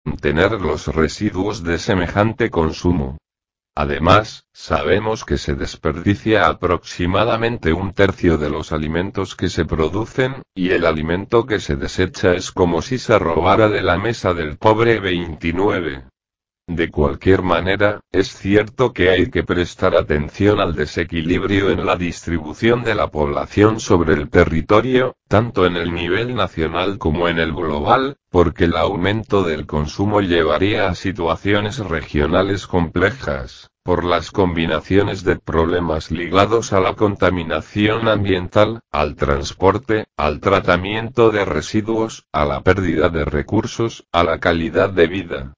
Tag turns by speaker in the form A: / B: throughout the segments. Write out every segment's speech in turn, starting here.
A: mantener los residuos de semejante consumo. Además, sabemos que se desperdicia aproximadamente un tercio de los alimentos que se producen, y el alimento que se desecha es como si se robara de la mesa del pobre 29. De cualquier manera, es cierto que hay que prestar atención al desequilibrio en la distribución de la población sobre el territorio, tanto en el nivel nacional como en el global, porque el aumento del consumo llevaría a situaciones regionales complejas, por las combinaciones de problemas ligados a la contaminación ambiental, al transporte, al tratamiento de residuos, a la pérdida de recursos, a la calidad de vida.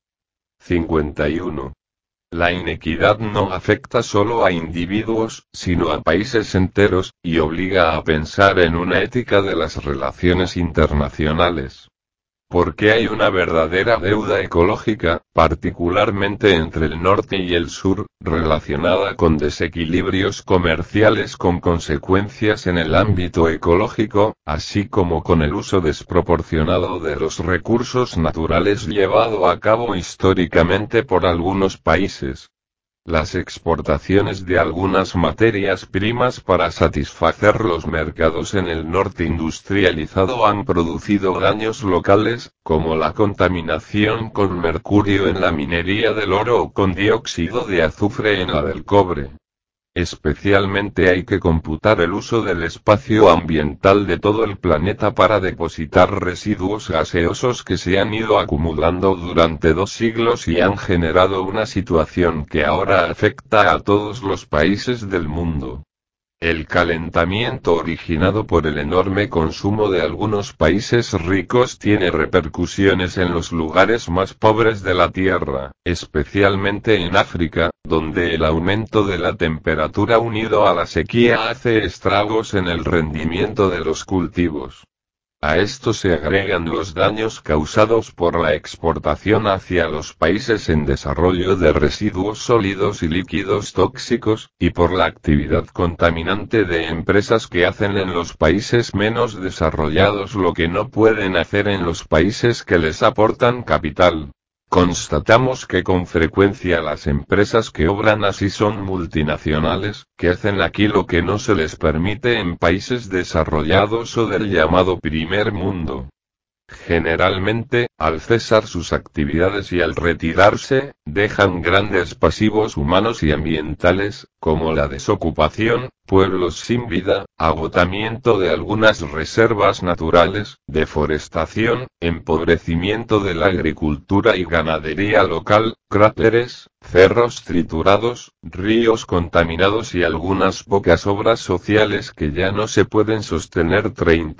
A: 51. La inequidad no afecta solo a individuos, sino a países enteros, y obliga a pensar en una ética de las relaciones internacionales. Porque hay una verdadera deuda ecológica, particularmente entre el norte y el sur, relacionada con desequilibrios comerciales con consecuencias en el ámbito ecológico, así como con el uso desproporcionado de los recursos naturales llevado a cabo históricamente por algunos países. Las exportaciones de algunas materias primas para satisfacer los mercados en el norte industrializado han producido daños locales, como la contaminación con mercurio en la minería del oro o con dióxido de azufre en la del cobre. Especialmente hay que computar el uso del espacio ambiental de todo el planeta para depositar residuos gaseosos que se han ido acumulando durante 2 siglos y han generado una situación que ahora afecta a todos los países del mundo. El calentamiento originado por el enorme consumo de algunos países ricos tiene repercusiones en los lugares más pobres de la Tierra, especialmente en África, donde el aumento de la temperatura unido a la sequía hace estragos en el rendimiento de los cultivos. A esto se agregan los daños causados por la exportación hacia los países en desarrollo de residuos sólidos y líquidos tóxicos, y por la actividad contaminante de empresas que hacen en los países menos desarrollados lo que no pueden hacer en los países que les aportan capital. Constatamos que con frecuencia las empresas que obran así son multinacionales, que hacen aquí lo que no se les permite en países desarrollados o del llamado primer mundo. Generalmente, al cesar sus actividades y al retirarse, dejan grandes pasivos humanos y ambientales, como la desocupación, pueblos sin vida, agotamiento de algunas reservas naturales, deforestación, empobrecimiento de la agricultura y ganadería local, cráteres, cerros triturados, ríos contaminados y algunas pocas obras sociales que ya no se pueden sostener.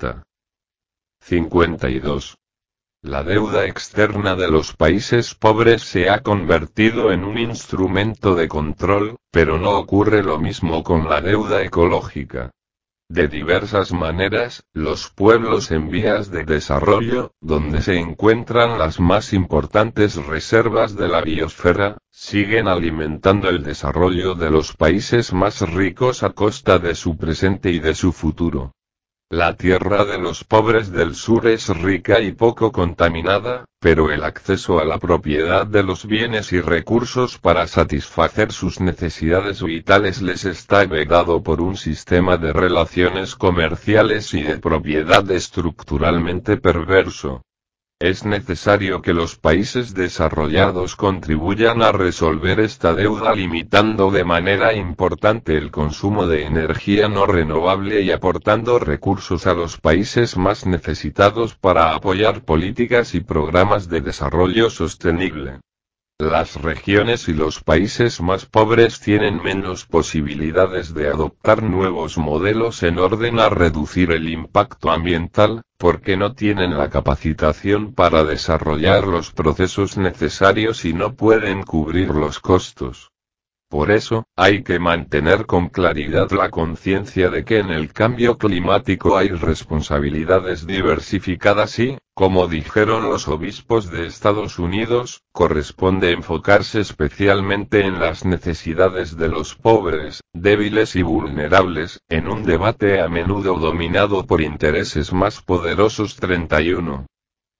A: 52. La deuda externa de los países pobres se ha convertido en un instrumento de control, pero no ocurre lo mismo con la deuda ecológica. De diversas maneras, los pueblos en vías de desarrollo, donde se encuentran las más importantes reservas de la biosfera, siguen alimentando el desarrollo de los países más ricos a costa de su presente y de su futuro. La tierra de los pobres del sur es rica y poco contaminada, pero el acceso a la propiedad de los bienes y recursos para satisfacer sus necesidades vitales les está vedado por un sistema de relaciones comerciales y de propiedad estructuralmente perverso. Es necesario que los países desarrollados contribuyan a resolver esta deuda limitando de manera importante el consumo de energía no renovable y aportando recursos a los países más necesitados para apoyar políticas y programas de desarrollo sostenible. Las regiones y los países más pobres tienen menos posibilidades de adoptar nuevos modelos en orden a reducir el impacto ambiental, porque no tienen la capacitación para desarrollar los procesos necesarios y no pueden cubrir los costos. Por eso, hay que mantener con claridad la conciencia de que en el cambio climático hay responsabilidades diversificadas y, como dijeron los obispos de Estados Unidos, corresponde enfocarse especialmente en las necesidades de los pobres, débiles y vulnerables, en un debate a menudo dominado por intereses más poderosos. 31.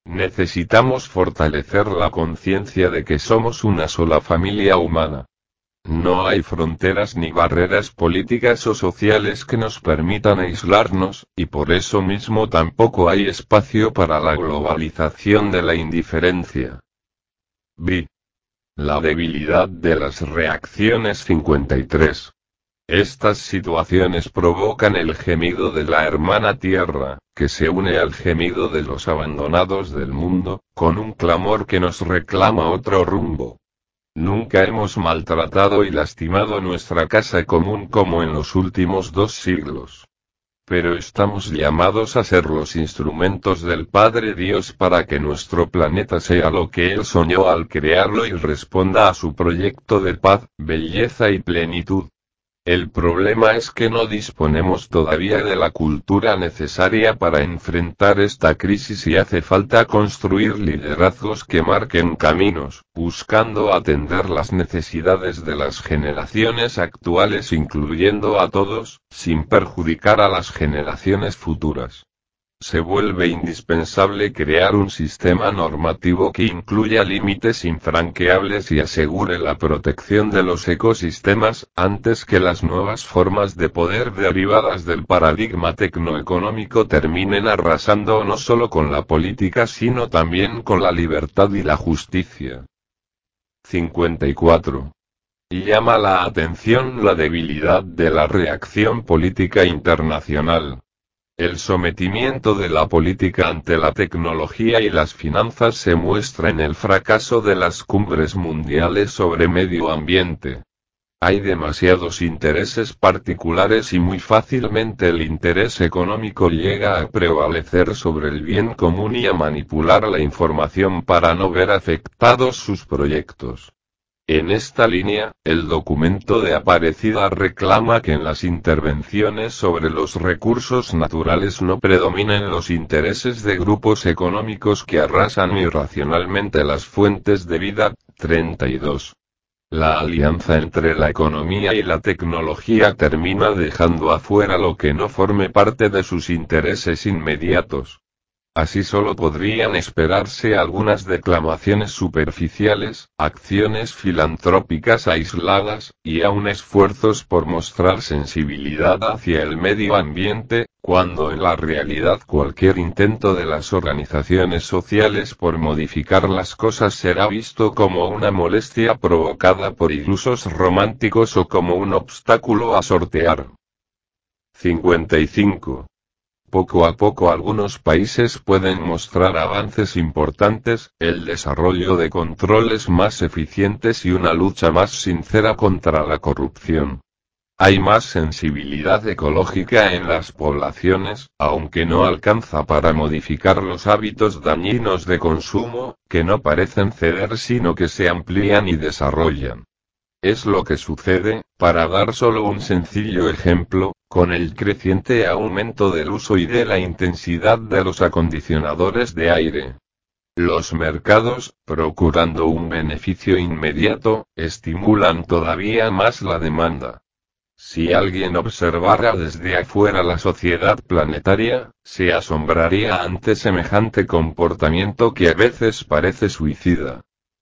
A: Necesitamos fortalecer la conciencia de que somos una sola familia humana. No hay fronteras ni barreras políticas o sociales que nos permitan aislarnos, y por eso mismo tampoco hay espacio para la globalización de la indiferencia. La debilidad de las reacciones 53. Estas situaciones provocan el gemido de la hermana tierra, que se une al gemido de los abandonados del mundo, con un clamor que nos reclama otro rumbo. Nunca hemos maltratado y lastimado nuestra casa común como en los últimos 2 siglos. Pero estamos llamados a ser los instrumentos del Padre Dios para que nuestro planeta sea lo que Él soñó al crearlo y responda a su proyecto de paz, belleza y plenitud. El problema es que no disponemos todavía de la cultura necesaria para enfrentar esta crisis y hace falta construir liderazgos que marquen caminos, buscando atender las necesidades de las generaciones actuales incluyendo a todos, sin perjudicar a las generaciones futuras. Se vuelve indispensable crear un sistema normativo que incluya límites infranqueables y asegure la protección de los ecosistemas, antes que las nuevas formas de poder derivadas del paradigma tecnoeconómico terminen arrasando no solo con la política sino también con la libertad y la justicia. 54. Llama la atención la debilidad de la reacción política internacional. El sometimiento de la política ante la tecnología y las finanzas se muestra en el fracaso de las cumbres mundiales sobre medio ambiente. Hay demasiados intereses particulares y muy fácilmente el interés económico llega a prevalecer sobre el bien común y a manipular la información para no ver afectados sus proyectos. En esta línea, el documento de Aparecida reclama que en las intervenciones sobre los recursos naturales no predominen los intereses de grupos económicos que arrasan irracionalmente las fuentes de vida. 32. La alianza entre la economía y la tecnología termina dejando afuera lo que no forme parte de sus intereses inmediatos. Así solo podrían esperarse algunas declamaciones superficiales, acciones filantrópicas aisladas, y aun esfuerzos por mostrar sensibilidad hacia el medio ambiente, cuando en la realidad cualquier intento de las organizaciones sociales por modificar las cosas será visto como una molestia provocada por ilusos románticos o como un obstáculo a sortear. 55. Poco a poco algunos países pueden mostrar avances importantes, el desarrollo de controles más eficientes y una lucha más sincera contra la corrupción. Hay más sensibilidad ecológica en las poblaciones, aunque no alcanza para modificar los hábitos dañinos de consumo, que no parecen ceder sino que se amplían y desarrollan. Es lo que sucede, para dar solo un sencillo ejemplo, con el creciente aumento del uso y de la intensidad de los acondicionadores de aire. Los mercados, procurando un beneficio inmediato, estimulan todavía más la demanda. Si alguien observara desde afuera la sociedad planetaria, se asombraría ante semejante comportamiento que a veces parece suicida.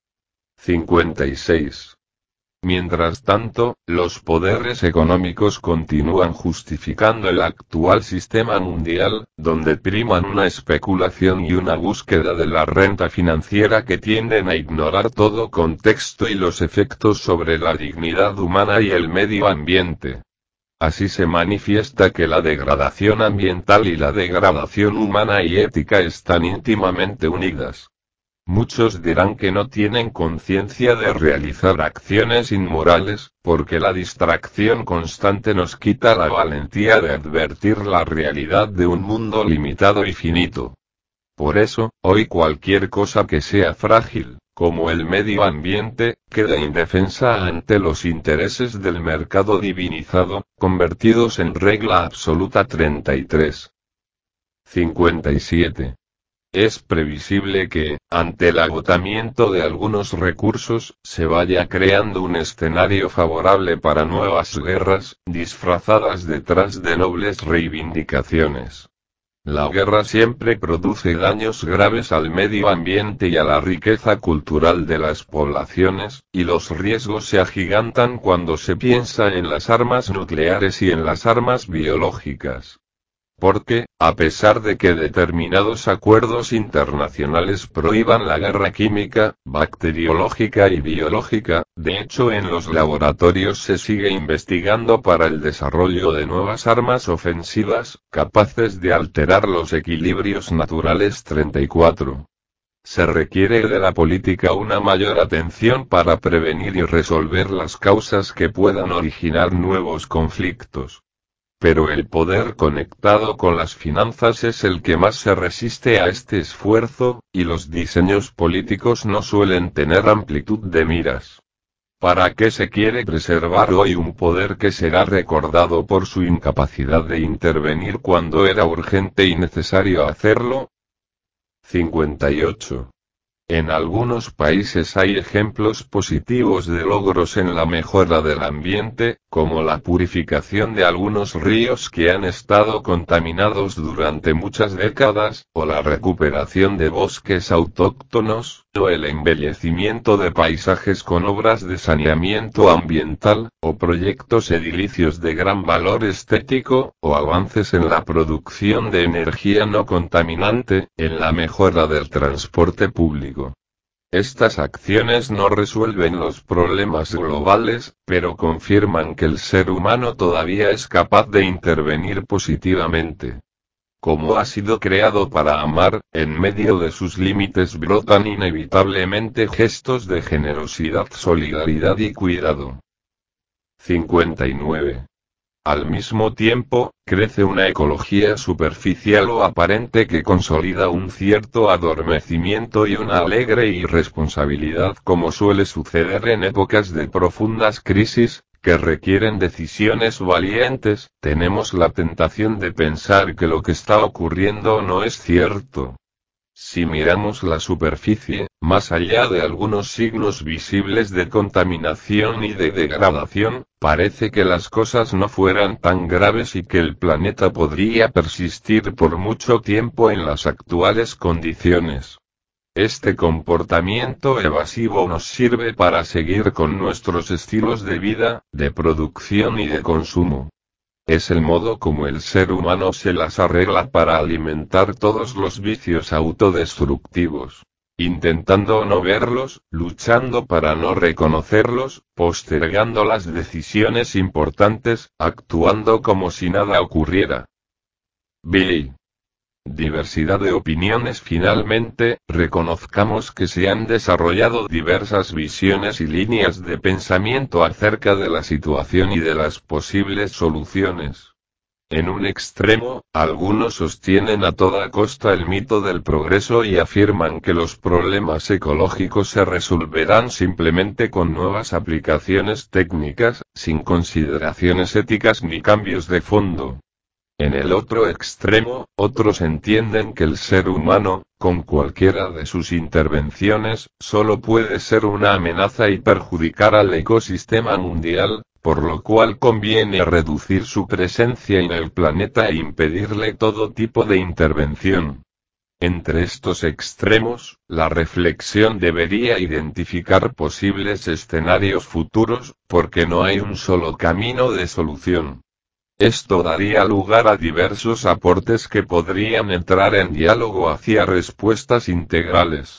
A: 56. Mientras tanto, los poderes económicos continúan justificando el actual sistema mundial, donde priman una especulación y una búsqueda de la renta financiera que tienden a ignorar todo contexto y los efectos sobre la dignidad humana y el medio ambiente. Así se manifiesta que la degradación ambiental y la degradación humana y ética están íntimamente unidas. Muchos dirán que no tienen conciencia de realizar acciones inmorales, porque la distracción constante nos quita la valentía de advertir la realidad de un mundo limitado y finito. Por eso, hoy cualquier cosa que sea frágil, como el medio ambiente, queda indefensa ante los intereses del mercado divinizado, convertidos en regla absoluta. 33. 57. Es previsible que, ante el agotamiento de algunos recursos, se vaya creando un escenario favorable para nuevas guerras, disfrazadas detrás de nobles reivindicaciones. La guerra siempre produce daños graves al medio ambiente y a la riqueza cultural de las poblaciones, y los riesgos se agigantan cuando se piensa en las armas nucleares y en las armas biológicas. Porque, a pesar de que determinados acuerdos internacionales prohíban la guerra química, bacteriológica y biológica, de hecho en los laboratorios se sigue investigando para el desarrollo de nuevas armas ofensivas, capaces de alterar los equilibrios naturales. 34. Se requiere de la política una mayor atención para prevenir y resolver las causas que puedan originar nuevos conflictos. Pero el poder conectado con las finanzas es el que más se resiste a este esfuerzo, y los diseños políticos no suelen tener amplitud de miras. ¿Para qué se quiere preservar hoy un poder que será recordado por su incapacidad de intervenir cuando era urgente y necesario hacerlo? 58. En algunos países hay ejemplos positivos de logros en la mejora del ambiente, como la purificación de algunos ríos que han estado contaminados durante muchas décadas, o la recuperación de bosques autóctonos, o el embellecimiento de paisajes con obras de saneamiento ambiental, o proyectos edilicios de gran valor estético, o avances en la producción de energía no contaminante, en la mejora del transporte público. Estas acciones no resuelven los problemas globales, pero confirman que el ser humano todavía es capaz de intervenir positivamente. Como ha sido creado para amar, en medio de sus límites brotan inevitablemente gestos de generosidad, solidaridad y cuidado. 59. Al mismo tiempo, crece una ecología superficial o aparente que consolida un cierto adormecimiento y una alegre irresponsabilidad, como suele suceder en épocas de profundas crisis, que requieren decisiones valientes. Tenemos la tentación de pensar que lo que está ocurriendo no es cierto. Si miramos la superficie, más allá de algunos signos visibles de contaminación y de degradación, parece que las cosas no fueran tan graves y que el planeta podría persistir por mucho tiempo en las actuales condiciones. Este comportamiento evasivo nos sirve para seguir con nuestros estilos de vida, de producción y de consumo. Es el modo como el ser humano se las arregla para alimentar todos los vicios autodestructivos. Intentando no verlos, luchando para no reconocerlos, postergando las decisiones importantes, actuando como si nada ocurriera. B. Diversidad de opiniones. Finalmente, reconozcamos que se han desarrollado diversas visiones y líneas de pensamiento acerca de la situación y de las posibles soluciones. En un extremo, algunos sostienen a toda costa el mito del progreso y afirman que los problemas ecológicos se resolverán simplemente con nuevas aplicaciones técnicas, sin consideraciones éticas ni cambios de fondo. En el otro extremo, otros entienden que el ser humano, con cualquiera de sus intervenciones, solo puede ser una amenaza y perjudicar al ecosistema mundial, por lo cual conviene reducir su presencia en el planeta e impedirle todo tipo de intervención. Entre estos extremos, la reflexión debería identificar posibles escenarios futuros, porque no hay un solo camino de solución. Esto daría lugar a diversos aportes que podrían entrar en diálogo hacia respuestas integrales.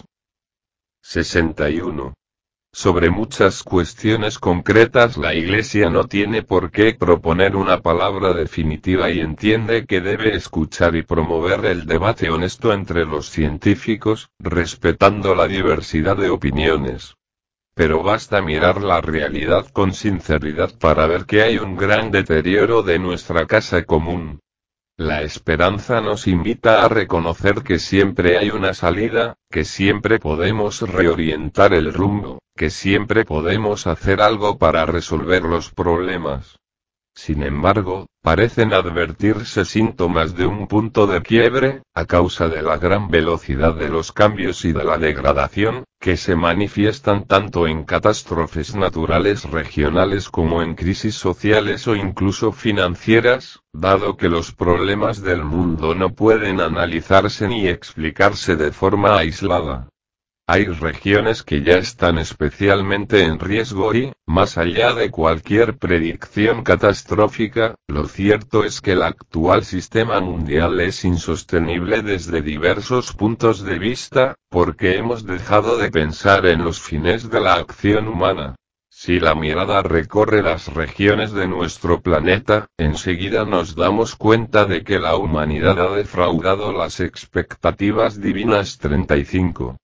A: 61. Sobre muchas cuestiones concretas la Iglesia no tiene por qué proponer una palabra definitiva y entiende que debe escuchar y promover el debate honesto entre los científicos, respetando la diversidad de opiniones. Pero basta mirar la realidad con sinceridad para ver que hay un gran deterioro de nuestra casa común. La esperanza nos invita a reconocer que siempre hay una salida, que siempre podemos reorientar el rumbo, que siempre podemos hacer algo para resolver los problemas. Sin embargo, parecen advertirse síntomas de un punto de quiebre, a causa de la gran velocidad de los cambios y de la degradación, que se manifiestan tanto en catástrofes naturales regionales como en crisis sociales o incluso financieras, dado que los problemas del mundo no pueden analizarse ni explicarse de forma aislada. Hay regiones que ya están especialmente en riesgo y, más allá de cualquier predicción catastrófica, lo cierto es que el actual sistema mundial es insostenible desde diversos puntos de vista, porque hemos dejado de pensar en los fines de la acción humana. Si la mirada recorre las regiones de nuestro planeta, enseguida nos damos cuenta de que la humanidad ha defraudado las expectativas divinas. 35.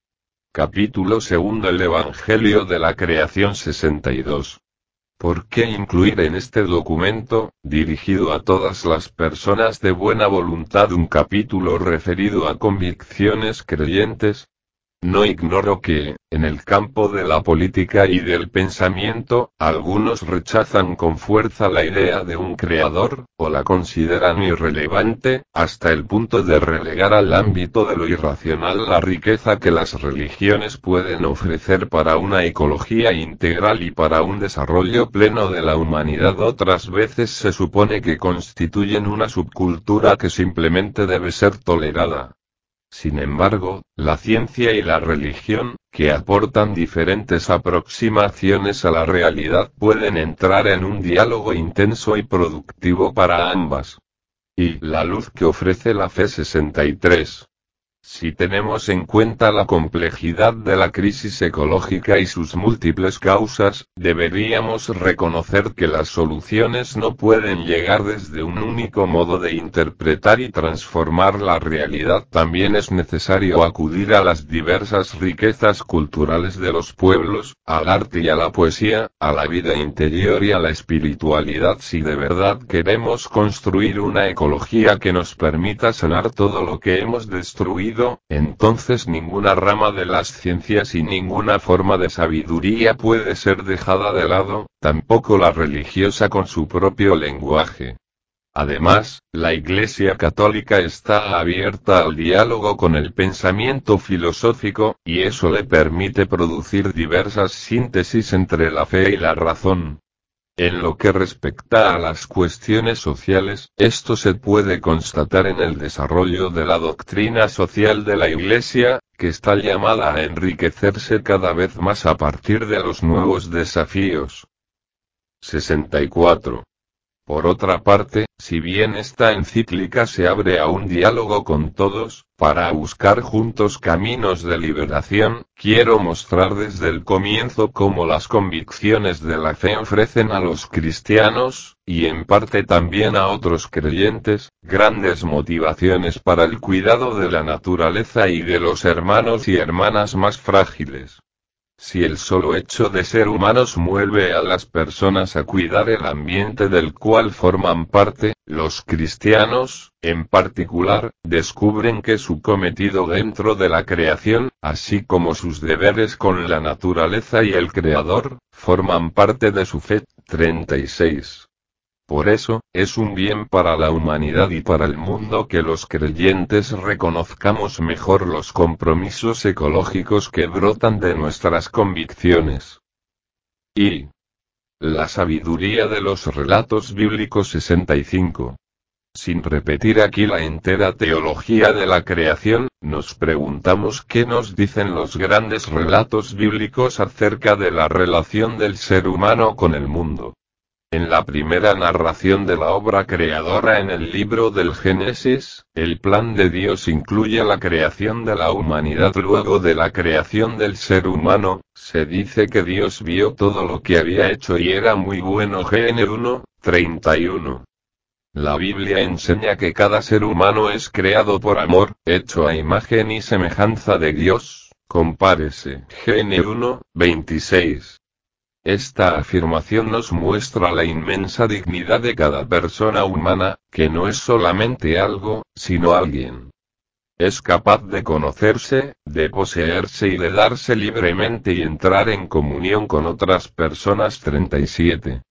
A: Capítulo segundo. El Evangelio de la Creación. 62. ¿Por qué incluir en este documento, dirigido a todas las personas de buena voluntad, un capítulo referido a convicciones creyentes? No ignoro que, en el campo de la política y del pensamiento, algunos rechazan con fuerza la idea de un creador, o la consideran irrelevante, hasta el punto de relegar al ámbito de lo irracional la riqueza que las religiones pueden ofrecer para una ecología integral y para un desarrollo pleno de la humanidad. Otras veces se supone que constituyen una subcultura que simplemente debe ser tolerada. Sin embargo, la ciencia y la religión, que aportan diferentes aproximaciones a la realidad, pueden entrar en un diálogo intenso y productivo para ambas. Y la luz que ofrece la fe. 63. Si tenemos en cuenta la complejidad de la crisis ecológica y sus múltiples causas, deberíamos reconocer que las soluciones no pueden llegar desde un único modo de interpretar y transformar la realidad. También es necesario acudir a las diversas riquezas culturales de los pueblos, al arte y a la poesía, a la vida interior y a la espiritualidad si de verdad queremos construir una ecología que nos permita sanar todo lo que hemos destruido. Entonces ninguna rama de las ciencias y ninguna forma de sabiduría puede ser dejada de lado, tampoco la religiosa con su propio lenguaje. Además, la Iglesia Católica está abierta al diálogo con el pensamiento filosófico, y eso le permite producir diversas síntesis entre la fe y la razón. En lo que respecta a las cuestiones sociales, esto se puede constatar en el desarrollo de la doctrina social de la Iglesia, que está llamada a enriquecerse cada vez más a partir de los nuevos desafíos. 64. Por otra parte, si bien esta encíclica se abre a un diálogo con todos, para buscar juntos caminos de liberación, quiero mostrar desde el comienzo cómo las convicciones de la fe ofrecen a los cristianos, y en parte también a otros creyentes, grandes motivaciones para el cuidado de la naturaleza y de los hermanos y hermanas más frágiles. Si el solo hecho de ser humanos mueve a las personas a cuidar el ambiente del cual forman parte, los cristianos, en particular, descubren que su cometido dentro de la creación, así como sus deberes con la naturaleza y el Creador, forman parte de su fe. 36. Por eso, es un bien para la humanidad y para el mundo que los creyentes reconozcamos mejor los compromisos ecológicos que brotan de nuestras convicciones. Y la sabiduría de los relatos bíblicos. 65. Sin repetir aquí la entera teología de la creación, nos preguntamos qué nos dicen los grandes relatos bíblicos acerca de la relación del ser humano con el mundo. En la primera narración de la obra creadora en el libro del Génesis, el plan de Dios incluye la creación de la humanidad. Luego de la creación del ser humano, se dice que Dios vio todo lo que había hecho y era muy bueno. Génesis 1, 31. La Biblia enseña que cada ser humano es creado por amor, hecho a imagen y semejanza de Dios. Compárese. Génesis 1, 26. Esta afirmación nos muestra la inmensa dignidad de cada persona humana, que no es solamente algo, sino alguien. Es capaz de conocerse, de poseerse y de darse libremente y entrar en comunión con otras personas. 37.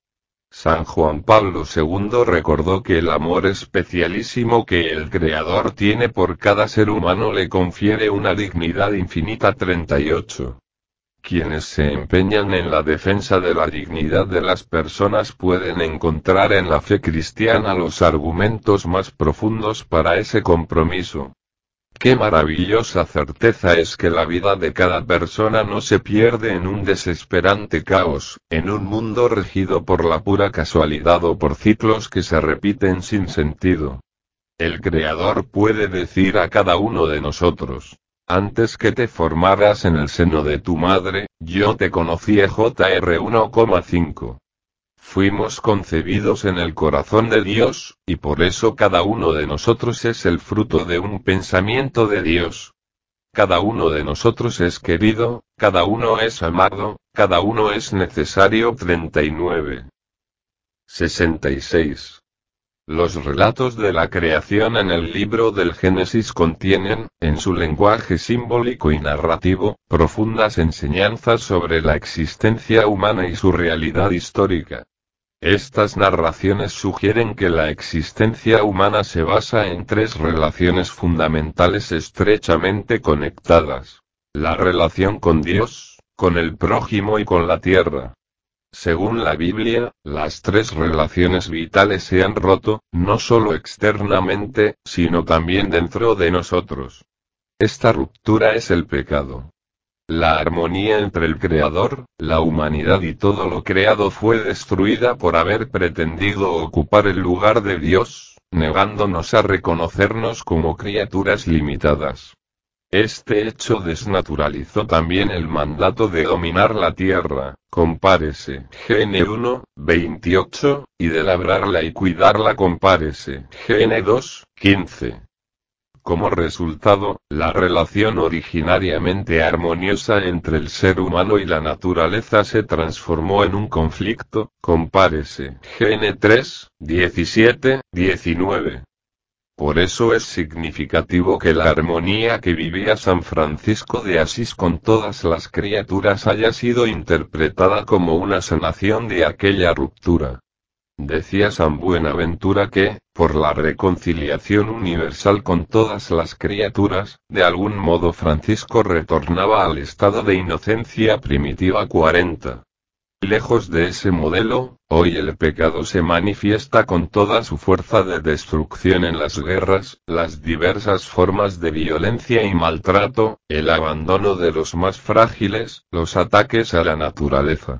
A: San Juan Pablo II recordó que el amor especialísimo que el Creador tiene por cada ser humano le confiere una dignidad infinita. 38. Quienes se empeñan en la defensa de la dignidad de las personas pueden encontrar en la fe cristiana los argumentos más profundos para ese compromiso. Qué maravillosa certeza es que la vida de cada persona no se pierde en un desesperante caos, en un mundo regido por la pura casualidad o por ciclos que se repiten sin sentido. El Creador puede decir a cada uno de nosotros: antes que te formaras en el seno de tu madre, yo te conocí. Jr 1,5. Fuimos concebidos en el corazón de Dios, y por eso cada uno de nosotros es el fruto de un pensamiento de Dios. Cada uno de nosotros es querido, cada uno es amado, cada uno es necesario. 39. 66. Los relatos de la creación en el libro del Génesis contienen, en su lenguaje simbólico y narrativo, profundas enseñanzas sobre la existencia humana y su realidad histórica. Estas narraciones sugieren que la existencia humana se basa en tres relaciones fundamentales estrechamente conectadas: la relación con Dios, con el prójimo y con la tierra. Según la Biblia, las tres relaciones vitales se han roto, no solo externamente, sino también dentro de nosotros. Esta ruptura es el pecado. La armonía entre el Creador, la humanidad y todo lo creado fue destruida por haber pretendido ocupar el lugar de Dios, negándonos a reconocernos como criaturas limitadas. Este hecho desnaturalizó también el mandato de dominar la tierra, compárese Gn 1, 28, y de labrarla y cuidarla, compárese Gn 2, 15. Como resultado, la relación originariamente armoniosa entre el ser humano y la naturaleza se transformó en un conflicto, compárese Gn 3, 17, 19. Por eso es significativo que la armonía que vivía San Francisco de Asís con todas las criaturas haya sido interpretada como una sanación de aquella ruptura. Decía San Buenaventura que, por la reconciliación universal con todas las criaturas, de algún modo Francisco retornaba al estado de inocencia primitiva. 40. Lejos de ese modelo, hoy el pecado se manifiesta con toda su fuerza de destrucción en las guerras, las diversas formas de violencia y maltrato, el abandono de los más frágiles, los ataques a la naturaleza.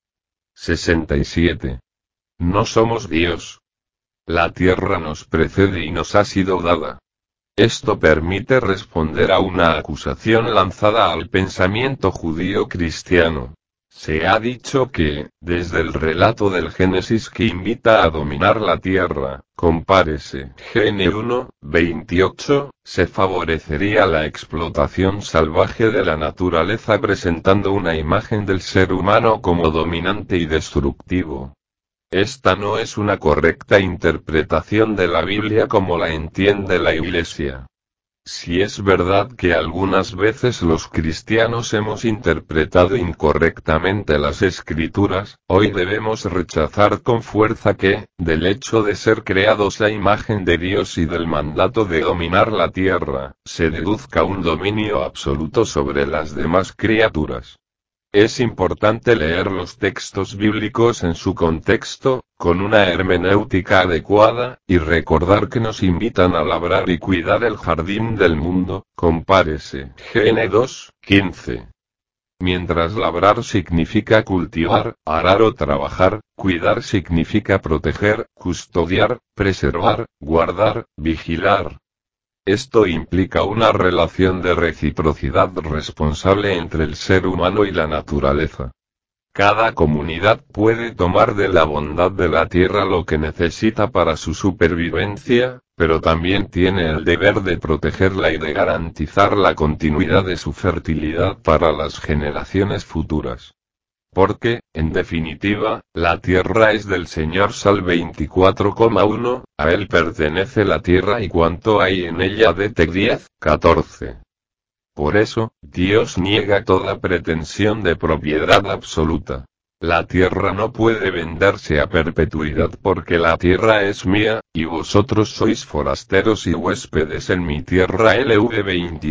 A: 67. No somos Dios. La tierra nos precede y nos ha sido dada. Esto permite responder a una acusación lanzada al pensamiento judío cristiano. Se ha dicho que, desde el relato del Génesis que invita a dominar la tierra, compárese Gn 1, 28, se favorecería la explotación salvaje de la naturaleza presentando una imagen del ser humano como dominante y destructivo. Esta no es una correcta interpretación de la Biblia como la entiende la Iglesia. Si es verdad que algunas veces los cristianos hemos interpretado incorrectamente las Escrituras, hoy debemos rechazar con fuerza que, del hecho de ser creados a imagen de Dios y del mandato de dominar la tierra, se deduzca un dominio absoluto sobre las demás criaturas. Es importante leer los textos bíblicos en su contexto, con una hermenéutica adecuada, y recordar que nos invitan a labrar y cuidar el jardín del mundo, compárese Gn 2, 15. Mientras labrar significa cultivar, arar o trabajar, cuidar significa proteger, custodiar, preservar, guardar, vigilar. Esto implica una relación de reciprocidad responsable entre el ser humano y la naturaleza. Cada comunidad puede tomar de la bondad de la tierra lo que necesita para su supervivencia, pero también tiene el deber de protegerla y de garantizar la continuidad de su fertilidad para las generaciones futuras. Porque, en definitiva, la tierra es del Señor. Sal 24,1, a Él pertenece la tierra y cuanto hay en ella. Det 10, 14. Por eso, Dios niega toda pretensión de propiedad absoluta. La tierra no puede venderse a perpetuidad porque la tierra es mía, y vosotros sois forasteros y huéspedes en mi tierra. LV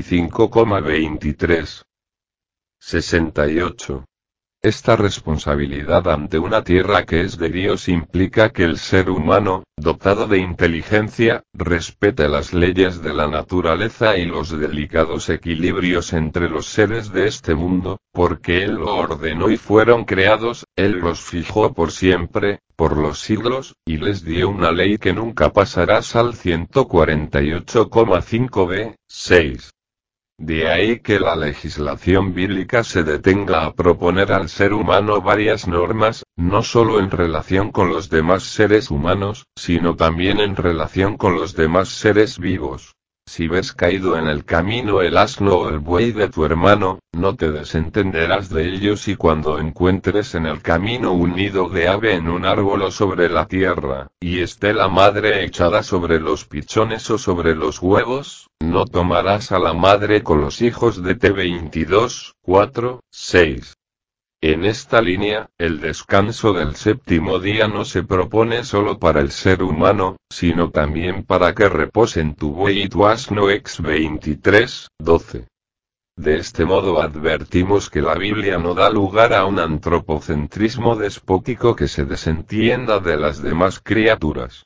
A: 25,23. 68. Esta responsabilidad ante una tierra que es de Dios implica que el ser humano, dotado de inteligencia, respete las leyes de la naturaleza y los delicados equilibrios entre los seres de este mundo, porque Él lo ordenó y fueron creados, Él los fijó por siempre, por los siglos, y les dio una ley que nunca pasará. Sal 148,5b, 6. De ahí que la legislación bíblica se detenga a proponer al ser humano varias normas, no solo en relación con los demás seres humanos, sino también en relación con los demás seres vivos. Si ves caído en el camino el asno o el buey de tu hermano, no te desentenderás de ellos, y cuando encuentres en el camino un nido de ave en un árbol o sobre la tierra, y esté la madre echada sobre los pichones o sobre los huevos, no tomarás a la madre con los hijos de T 22, 4, 6. En esta línea, el descanso del séptimo día no se propone solo para el ser humano, sino también para que reposen tu buey y tu asno. Ex 23, 12. De este modo advertimos que la Biblia no da lugar a un antropocentrismo despótico que se desentienda de las demás criaturas.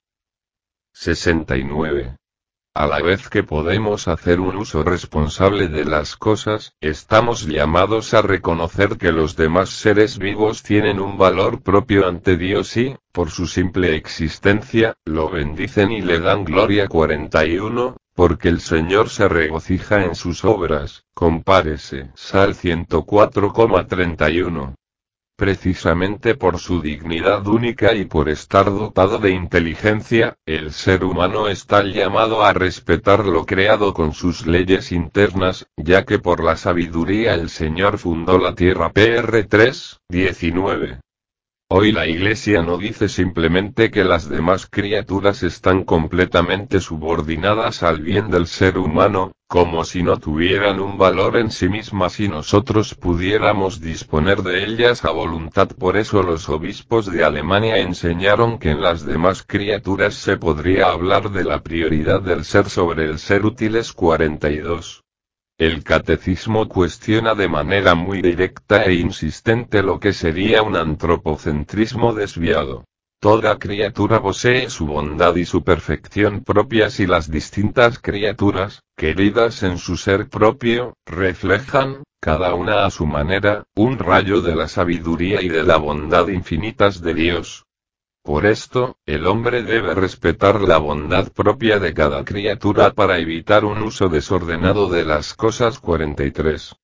A: 69. A la vez que podemos hacer un uso responsable de las cosas, estamos llamados a reconocer que los demás seres vivos tienen un valor propio ante Dios y, por su simple existencia, lo bendicen y le dan gloria. 41. Porque el Señor se regocija en sus obras. Compárese. Sal 104,31. Precisamente por su dignidad única y por estar dotado de inteligencia, el ser humano está llamado a respetar lo creado con sus leyes internas, ya que por la sabiduría el Señor fundó la tierra. PR 3, 19. Hoy la Iglesia no dice simplemente que las demás criaturas están completamente subordinadas al bien del ser humano, como si no tuvieran un valor en sí mismas y nosotros pudiéramos disponer de ellas a voluntad. Por eso los obispos de Alemania enseñaron que en las demás criaturas se podría hablar de la prioridad del ser sobre el ser. Útiles 42. El catecismo cuestiona de manera muy directa e insistente lo que sería un antropocentrismo desviado. Toda criatura posee su bondad y su perfección propias, y las distintas criaturas, queridas en su ser propio, reflejan, cada una a su manera, un rayo de la sabiduría y de la bondad infinitas de Dios. Por esto, el hombre debe respetar la bondad propia de cada criatura para evitar un uso desordenado de las cosas. 43.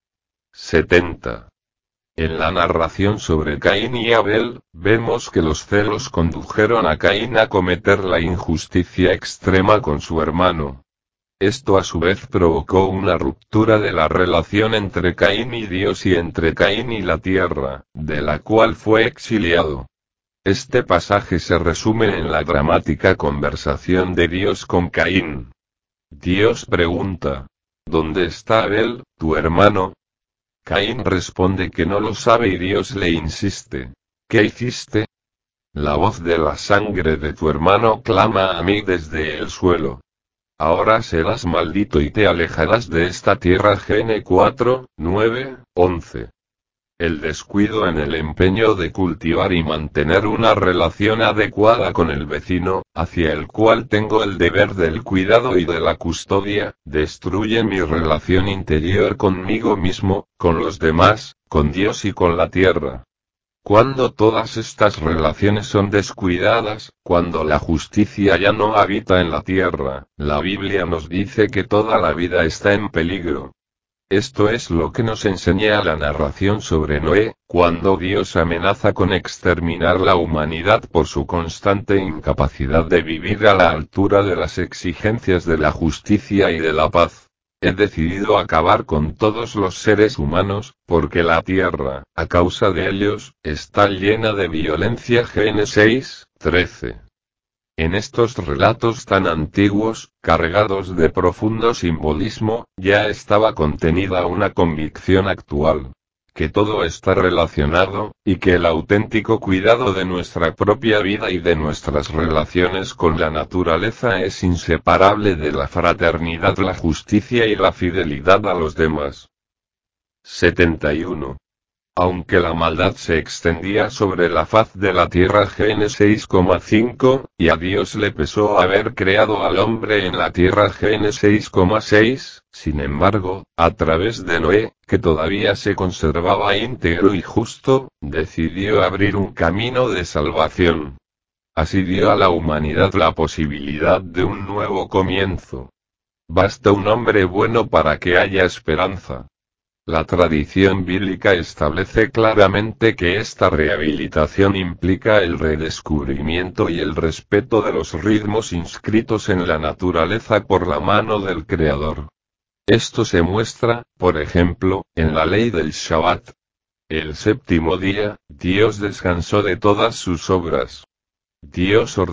A: 70. En la narración sobre Caín y Abel, vemos que los celos condujeron a Caín a cometer la injusticia extrema con su hermano. Esto a su vez provocó una ruptura de la relación entre Caín y Dios y entre Caín y la tierra, de la cual fue exiliado. Este pasaje se resume en la dramática conversación de Dios con Caín. Dios pregunta: ¿dónde está Abel, tu hermano? Caín responde que no lo sabe y Dios le insiste: ¿qué hiciste? La voz de la sangre de tu hermano clama a mí desde el suelo. Ahora serás maldito y te alejarás de esta tierra. Gen 4, 9, 11. El descuido en el empeño de cultivar y mantener una relación adecuada con el vecino, hacia el cual tengo el deber del cuidado y de la custodia, destruye mi relación interior conmigo mismo, con los demás, con Dios y con la tierra. Cuando todas estas relaciones son descuidadas, cuando la justicia ya no habita en la tierra, la Biblia nos dice que toda la vida está en peligro. Esto es lo que nos enseña la narración sobre Noé, cuando Dios amenaza con exterminar la humanidad por su constante incapacidad de vivir a la altura de las exigencias de la justicia y de la paz. He decidido acabar con todos los seres humanos, porque la tierra, a causa de ellos, está llena de violencia. Génesis 6, 13. En estos relatos tan antiguos, cargados de profundo simbolismo, ya estaba contenida una convicción actual. que todo está relacionado, y que el auténtico cuidado de nuestra propia vida y de nuestras relaciones con la naturaleza es inseparable de la fraternidad, la justicia y la fidelidad a los demás. 71. Aunque la maldad se extendía sobre la faz de la tierra Gen 6,5, y a Dios le pesó haber creado al hombre en la tierra Gen 6,6, sin embargo, a través de Noé, que todavía se conservaba íntegro y justo, decidió abrir un camino de salvación. Así dio a la humanidad la posibilidad de un nuevo comienzo. Basta un hombre bueno para que haya esperanza. La tradición bíblica establece claramente que esta rehabilitación implica el redescubrimiento y el respeto de los ritmos inscritos en la naturaleza por la mano del Creador. Esto se muestra, por ejemplo, en la ley del Shabbat. El séptimo día, Dios descansó de todas sus obras. Dios